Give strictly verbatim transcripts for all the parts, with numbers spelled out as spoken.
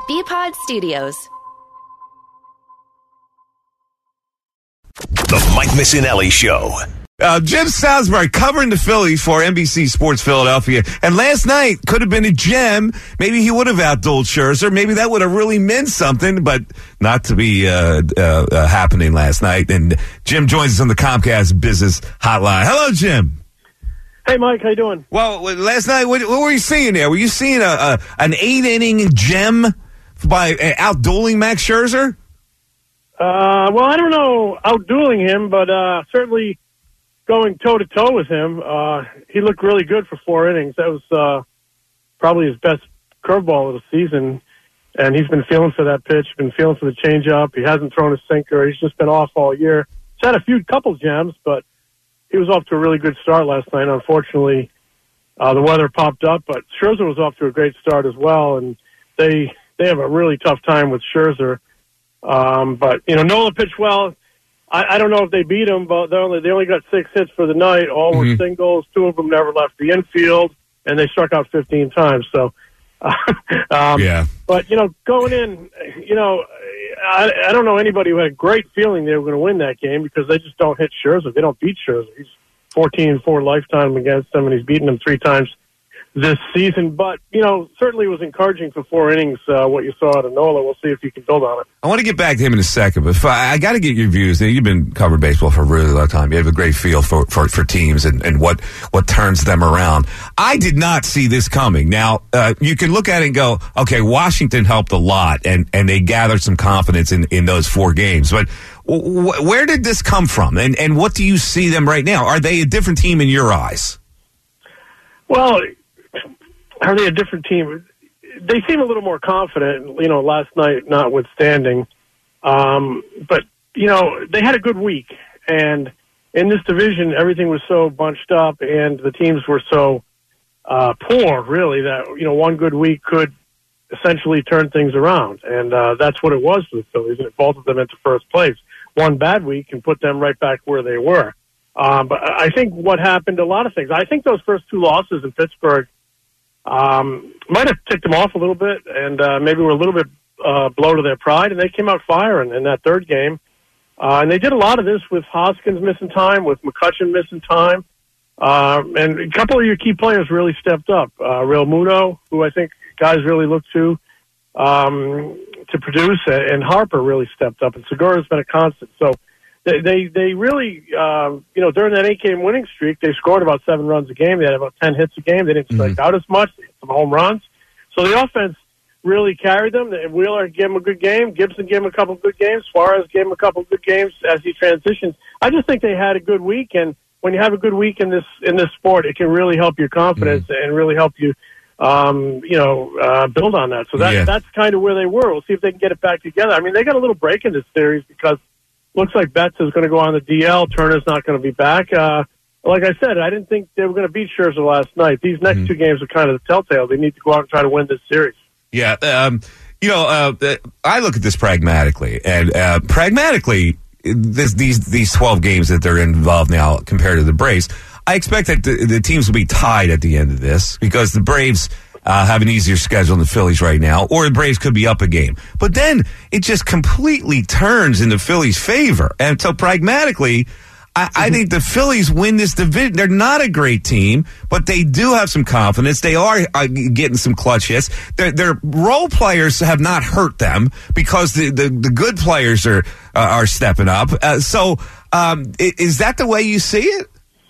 B-Pod Studios. The Mike Missinelli Show. Uh, Jim Salisbury covering the Phillies for N B C Sports Philadelphia. And last night could have been a gem. Maybe he would have outdueled Scherzer. Maybe that would have really meant something, but not to be uh, uh, uh, happening last night. And Jim joins us on the Comcast Business Hotline. Hello, Jim. Hey, Mike. How you doing? Well, last night, what, what were you seeing there? Were you seeing a, a an eight-inning gem by uh, outdueling Max Scherzer? Uh, well, I don't know outdueling him, but uh, certainly going toe-to-toe with him. Uh, he looked really good for four innings. That was uh, probably his best curveball of the season, and he's been feeling for that pitch, been feeling for the changeup. He hasn't thrown a sinker. He's just been off all year. He's had a few couple gems, but he was off to a really good start last night. Unfortunately, uh, the weather popped up, but Scherzer was off to a great start as well, and they they have a really tough time with Scherzer. Um, but, you know, Nola pitched well. I, I don't know if they beat him, but they only, they only got six hits for the night. All mm-hmm. were singles. Two of them never left the infield, and they struck out fifteen times. So, uh, um, yeah. But, you know, going in, you know, I, I don't know anybody who had a great feeling they were going to win that game because they just don't hit Scherzer. They don't beat Scherzer. He's fourteen and four lifetime against them, and he's beaten them three times this season. But, you know, certainly was encouraging for four innings, uh, what you saw out of Nola. We'll see if you can build on it. I want to get back to him in a second, but I, I got to get your views. You've been covering baseball for a really long time. You have a great feel for, for, for teams and, and what, what turns them around. I did not see this coming. Now, uh, you can look at it and go, okay, Washington helped a lot, and, and they gathered some confidence in, in those four games. But w- where did this come from, and, and what do you see them right now? Are they a different team in your eyes? Well, are they a different team? They seem a little more confident, you know, last night notwithstanding. Um, but, you know, they had a good week. And in this division, everything was so bunched up and the teams were so uh, poor, really, that, you know, one good week could essentially turn things around. And uh, that's what it was for the Phillies, and it vaulted them into first place. One bad week can put them right back where they were. Um, but I think what happened, a lot of things. I think those first two losses in Pittsburgh Um, might have ticked them off a little bit, and uh, maybe were a little bit uh, blow to their pride, and they came out firing in that third game. Uh, and they did a lot of this with Hoskins missing time, with McCutchen missing time, uh, and a couple of your key players really stepped up. Uh, Real Muto, who I think guys really look to um, to produce, and Harper really stepped up, and Segura's been a constant. So they they, they really, uh, you know, during that eight-game winning streak, they scored about seven runs a game. They had about ten hits a game. They didn't strike mm-hmm. out as much. They hit some home runs. So the offense really carried them. Wheeler gave him a good game. Gibson gave him a couple of good games. Suarez gave him a couple of good games as he transitions. I just think they had a good week, and when you have a good week in this in this sport, it can really help your confidence mm-hmm. and really help you, um, you know, uh, build on that. So that yeah. that's kind of where they were. We'll see if they can get it back together. I mean, they got a little break in this series because looks like Betts is going to go on the D L. Turner's not going to be back. Uh, like I said, I didn't think they were going to beat Scherzer last night. These next mm-hmm. two games are kind of the telltale. They need to go out and try to win this series. Yeah, um, you know, uh, I look at this pragmatically, and uh, pragmatically, this, these these twelve games that they're involved now compared to the Braves, I expect that the, the teams will be tied at the end of this because the Braves Uh, have an easier schedule than the Phillies right now, or the Braves could be up a game. But then it just completely turns in the Phillies' favor. And so pragmatically, I, I think the Phillies win this division. They're not a great team, but they do have some confidence. They are uh, getting some clutch hits. Their, their role players have not hurt them because the, the, the good players are uh, are stepping up. Uh, so um, is that the way you see it?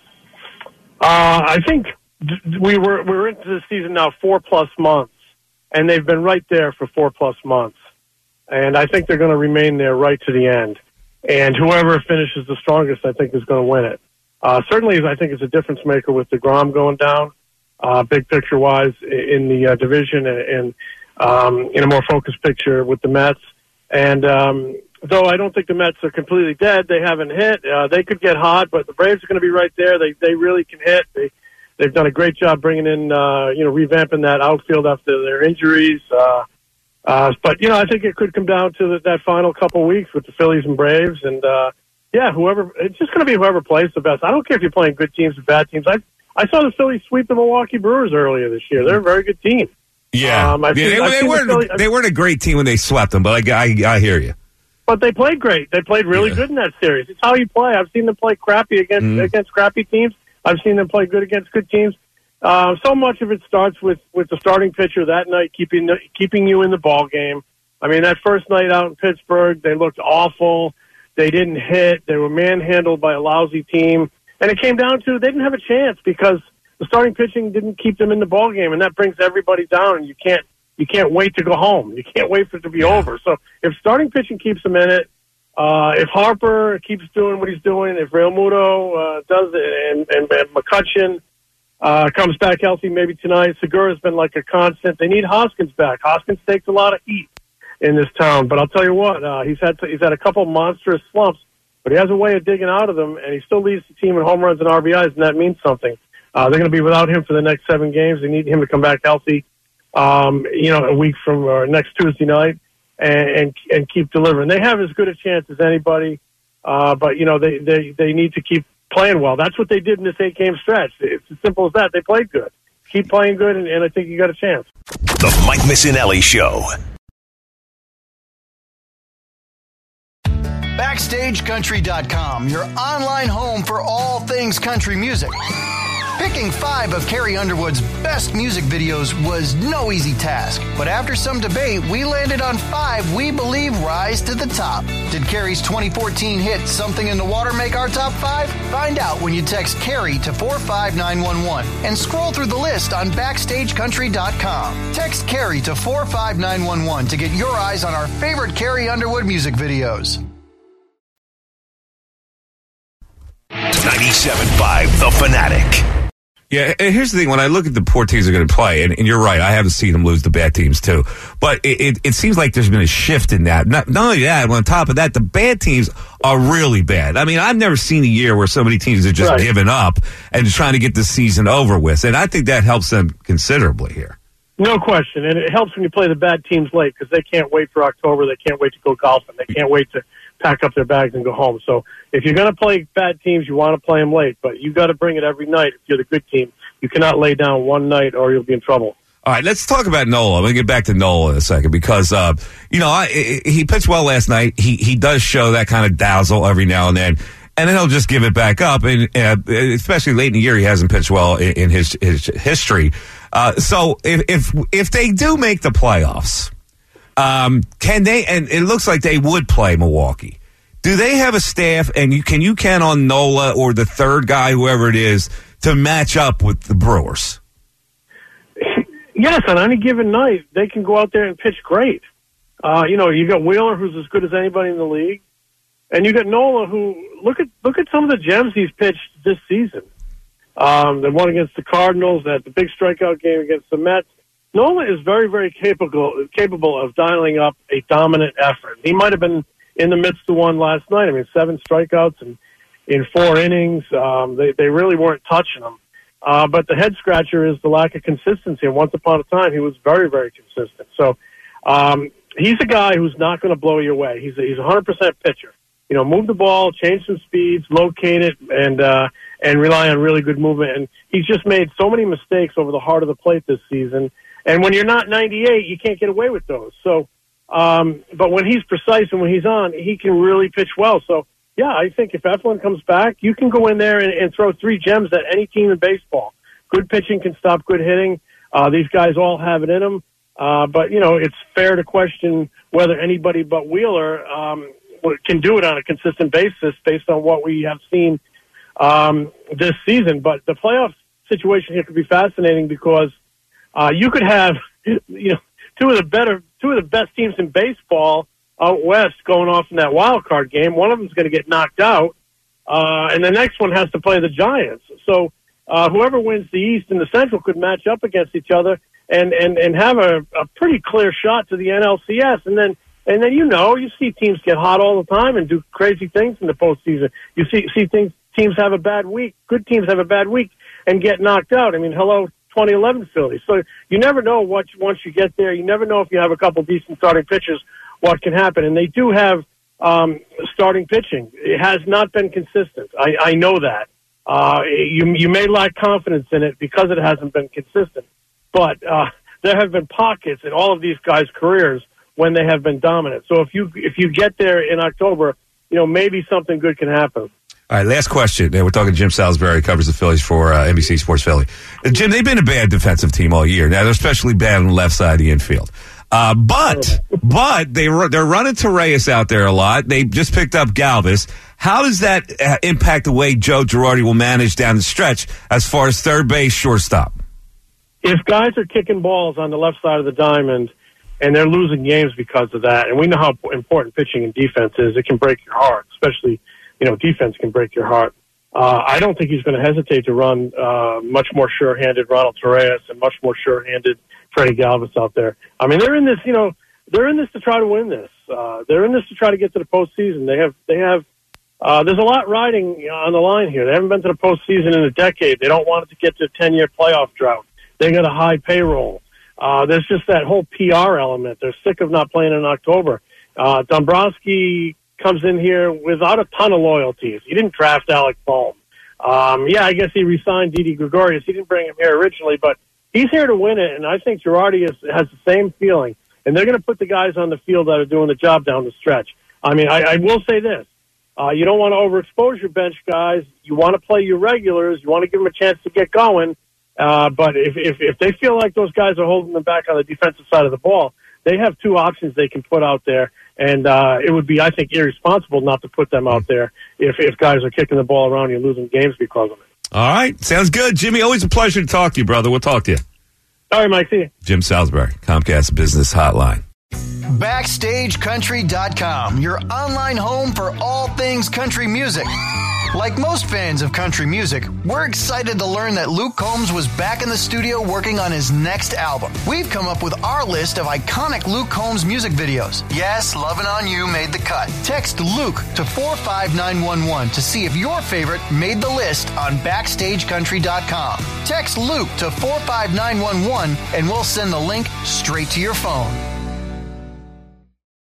Uh, I think we were we're into the season now four plus months, and they've been right there for four plus months. And I think they're going to remain there right to the end. And whoever finishes the strongest, I think, is going to win it. Uh, certainly, I think it's a difference maker with DeGrom going down, uh, big picture wise in the uh, division, and, and um, in a more focused picture with the Mets. And um, though I don't think the Mets are completely dead, they haven't hit. Uh, they could get hot, but the Braves are going to be right there. They they really can hit. They they've done a great job bringing in, uh, you know, revamping that outfield after their injuries. Uh, uh, but you know, I think it could come down to the, that final couple weeks with the Phillies and Braves, and uh, yeah, whoever it's just going to be whoever plays the best. I don't care if you're playing good teams or bad teams. I I saw the Phillies sweep the Milwaukee Brewers earlier this year. They're a very good team. Yeah, um, I've yeah seen, they, I've they seen weren't. the Phillies, they weren't a great team when they swept them, but I, I, I hear you. But they played great. They played really Yeah. good in that series. It's how you play. I've seen them play crappy against Mm. against crappy teams. I've seen them play good against good teams. Uh, so much of it starts with, with the starting pitcher that night keeping keeping you in the ball game. I mean, that first night out in Pittsburgh, they looked awful. They didn't hit. They were manhandled by a lousy team. And it came down to they didn't have a chance because the starting pitching didn't keep them in the ball game, and that brings everybody down, and you can't you can't wait to go home. You can't wait for it to be Yeah. over. So if starting pitching keeps them in it, uh, if Harper keeps doing what he's doing, if Real Muto uh, does it, and, and, and McCutcheon uh, comes back healthy maybe tonight, Segura's been like a constant. They need Hoskins back. Hoskins takes a lot of heat in this town, but I'll tell you what, uh, he's had to, he's had a couple monstrous slumps, but he has a way of digging out of them, and he still leads the team in home runs and R B Is, and that means something. Uh, they're going to be without him for the next seven games. They need him to come back healthy, um, you know, a week from uh, next Tuesday night, and, and and keep delivering. They have as good a chance as anybody, uh, but you know they, they they need to keep playing well. That's what they did in this eight game stretch. It's as simple as that. They played good. Keep playing good, and, and I think you got a chance. The Mike Missinelli Show. Backstage Country dot com, your online home for all things country music. Picking five of Carrie Underwood's best music videos was no easy task, but after some debate, we landed on five we believe rise to the top. Did Carrie's twenty fourteen hit Something in the Water make our top five? Find out when you text Carrie to four five nine one one and scroll through the list on Backstage Country dot com. Text Carrie to four five nine one one to get your eyes on our favorite Carrie Underwood music videos. ninety-seven point five The Fanatic. Yeah, and here's the thing. When I look at the poor teams they're going to play, and, and you're right, I haven't seen them lose to bad teams, too. But it, it, it seems like there's been a shift in that. Not, not only that, on top of that, the bad teams are really bad. I mean, I've never seen a year where so many teams are just Right. giving up and trying to get the season over with. And I think that helps them considerably here. No question, and it helps when you play the bad teams late because they can't wait for October. They can't wait to go golfing. They can't wait to pack up their bags and go home. So if you're going to play bad teams, you want to play them late, but you got to bring it every night if you're the good team. You cannot lay down one night or you'll be in trouble. All right, let's talk about Nola. I'm going to get back to Nola in a second because, uh, you know, I, he pitched well last night. He he does show that kind of dazzle every now and then, and then he'll just give it back up. And uh, especially late in the year, he hasn't pitched well in, in his, his history. Uh, so if, if if they do make the playoffs, um, can they? And it looks like they would play Milwaukee. Do they have a staff? And you can you count on Nola or the third guy, whoever it is, to match up with the Brewers? Yes, on any given night, they can go out there and pitch great. Uh, you know, you got Wheeler, who's as good as anybody in the league, and you got Nola, who look at look at some of the gems he's pitched this season. Um, the one against the Cardinals, that the big strikeout game against the Mets. Nola is very, very capable capable of dialing up a dominant effort. He might have been in the midst of one last night. I mean, seven strikeouts and in four innings. Um, they they really weren't touching him. Uh, but the head scratcher is the lack of consistency. And once upon a time, he was very, very consistent. So um, he's a guy who's not going to blow you away. He's a, he's a one hundred percent pitcher. You know, move the ball, change some speeds, locate it, and uh, and rely on really good movement. And he's just made so many mistakes over the heart of the plate this season. And when you're not ninety-eight, you can't get away with those. So, um, but when he's precise and when he's on, he can really pitch well. So, yeah, I think if Eflin comes back, you can go in there and, and throw three gems at any team in baseball. Good pitching can stop good hitting. Uh, these guys all have it in them. Uh, but, you know, it's fair to question whether anybody but Wheeler um, can do it on a consistent basis based on what we have seen um, this season. But the playoff situation here could be fascinating because uh, you could have, you know, two of the better, two of the best teams in baseball out west going off in that wild card game. One of them's going to get knocked out, uh, and the next one has to play the Giants. So uh, whoever wins the East and the Central could match up against each other and, and, and have a, a pretty clear shot to the N L C S. And then and then you know you see teams get hot all the time and do crazy things in the postseason. You see see things teams have a bad week, good teams have a bad week and get knocked out. I mean, hello, twenty eleven Phillies. So you never know what once you get there. You never know if you have a couple decent starting pitchers what can happen. And they do have um, starting pitching. It has not been consistent. I, I know that. Uh, you, you may lack confidence in it because it hasn't been consistent. But uh, there have been pockets in all of these guys' careers when they have been dominant. So if you if you get there in October, you know, maybe something good can happen. All right, last question. We're talking to Jim Salisbury, covers the Phillies for uh, N B C Sports Philly. Uh, Jim, they've been a bad defensive team all year. Now, they're especially bad on the left side of the infield. Uh, but but they, they're running Torreyes out there a lot. They just picked up Galvis. How does that uh, impact the way Joe Girardi will manage down the stretch as far as third base, shortstop? If guys are kicking balls on the left side of the diamond and they're losing games because of that, and we know how important pitching and defense is, it can break your heart, especially, you know, defense can break your heart. Uh, I don't think he's going to hesitate to run uh, much more sure-handed Ronald Torreyes and much more sure-handed Freddie Galvis out there. I mean, they're in this, you know, they're in this to try to win this. Uh, they're in this to try to get to the postseason. They have, they have, uh, there's a lot riding on the line here. They haven't been to the postseason in a decade. They don't want it to get to a ten-year playoff drought. They got a high payroll. Uh, there's just that whole P R element. They're sick of not playing in October. Uh, Dombrowski comes in here without a ton of loyalties. He didn't draft Alec Bohm. Um, yeah, I guess he re-signed Didi Gregorius. He didn't bring him here originally, but he's here to win it, and I think Girardi is, has the same feeling. And they're going to put the guys on the field that are doing the job down the stretch. I mean, I, I will say this. Uh, you don't want to overexpose your bench guys. You want to play your regulars. You want to give them a chance to get going. Uh, but if, if, if they feel like those guys are holding them back on the defensive side of the ball, they have two options they can put out there. And uh, it would be, I think, irresponsible not to put them out there if, if guys are kicking the ball around and losing games because of it. All right. Sounds good. Jimmy, always a pleasure to talk to you, brother. We'll talk to you. All right, Mike. See you. Jim Salisbury, Comcast Business Hotline. Backstage Country dot com, your online home for all things country music. Like most fans of country music, we're excited to learn that Luke Combs was back in the studio working on his next album. We've come up with our list of iconic Luke Combs music videos. Yes, Lovin' On You made the cut. Text Luke to four five nine one one to see if your favorite made the list on Backstage Country dot com. Text Luke to four five nine one one and we'll send the link straight to your phone.